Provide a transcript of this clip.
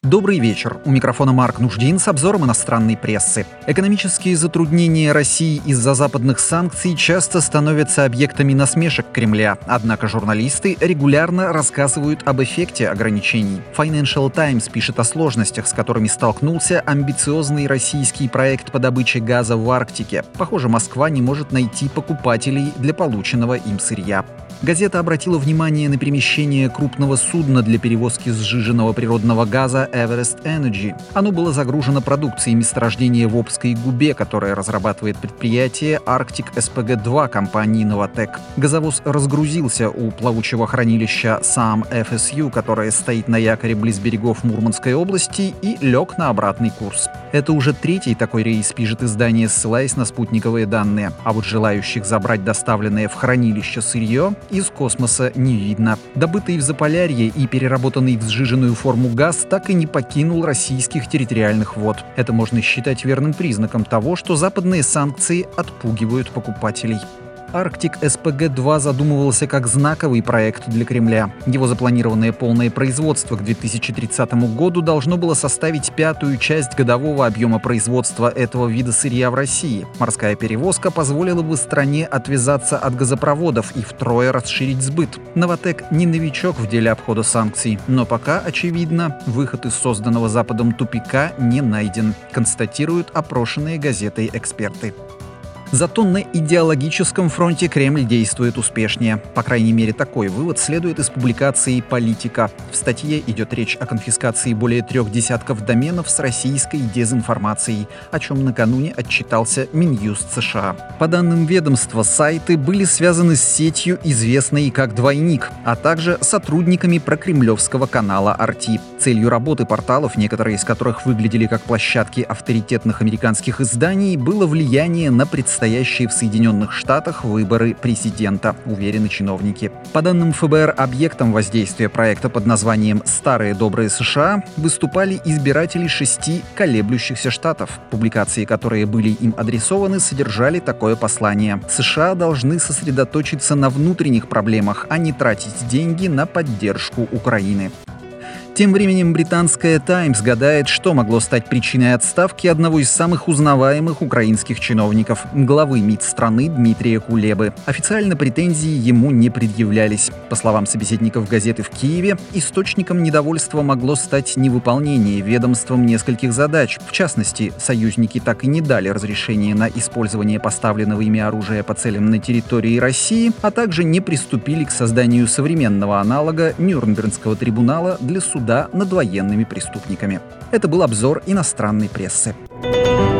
Добрый вечер. У микрофона Марк Нуждин с обзором иностранной прессы. Экономические затруднения России из-за западных санкций часто становятся объектами насмешек Кремля. Однако журналисты регулярно рассказывают об эффекте ограничений. Financial Times пишет о сложностях, с которыми столкнулся амбициозный российский проект по добыче газа в Арктике. Похоже, Москва не может найти покупателей для полученного им сырья. Газета обратила внимание на перемещение крупного судна для перевозки сжиженного природного газа Everest Energy. Оно было загружено продукцией месторождения в Обской губе, которое разрабатывает предприятие Arctic SPG-2 компании Novatek. Газовоз разгрузился у плавучего хранилища SAM FSU, которое стоит на якоре близ берегов Мурманской области, и лег на обратный курс. Это уже третий такой рейс, пишет издание, ссылаясь на спутниковые данные. А вот желающих забрать доставленное в хранилище сырье из космоса не видно. Добытый в Заполярье и переработанный в сжиженную форму газ так и не покинул российских территориальных вод. Это можно считать верным признаком того, что западные санкции отпугивают покупателей. Arctic SPG-2 задумывался как знаковый проект для Кремля. Его запланированное полное производство к 2030 году должно было составить 1/5 часть годового объема производства этого вида сырья в России. Морская перевозка позволила бы стране отвязаться от газопроводов и втрое расширить сбыт. Novatek не новичок в деле обхода санкций, но пока, очевидно, выход из созданного Западом тупика не найден, констатируют опрошенные газетой эксперты. Зато на идеологическом фронте Кремль действует успешнее. По крайней мере, такой вывод следует из публикации «Политика». В статье идет речь о конфискации более 3 десятков доменов с российской дезинформацией, о чем накануне отчитался Минюст США. По данным ведомства, сайты были связаны с сетью, известной как «Двойник», а также сотрудниками прокремлевского канала RT. Целью работы порталов, некоторые из которых выглядели как площадки авторитетных американских изданий, было влияние на предстоящие в Соединенных Штатах выборы президента, уверены чиновники. По данным ФБР, объектом воздействия проекта под названием «Старые добрые США» выступали избиратели 6 колеблющихся штатов. Публикации, которые были им адресованы, содержали такое послание: США должны сосредоточиться на внутренних проблемах, а не тратить деньги на поддержку Украины. Тем временем британская «Таймс» гадает, что могло стать причиной отставки одного из самых узнаваемых украинских чиновников – главы МИД страны Дмитрия Кулебы. Официально претензии ему не предъявлялись. По словам собеседников газеты в Киеве, источником недовольства могло стать невыполнение ведомством нескольких задач. В частности, союзники так и не дали разрешения на использование поставленного ими оружия по целям на территории России, а также не приступили к созданию современного аналога Нюрнбергского трибунала для суда над военными преступниками. Это был обзор иностранной прессы.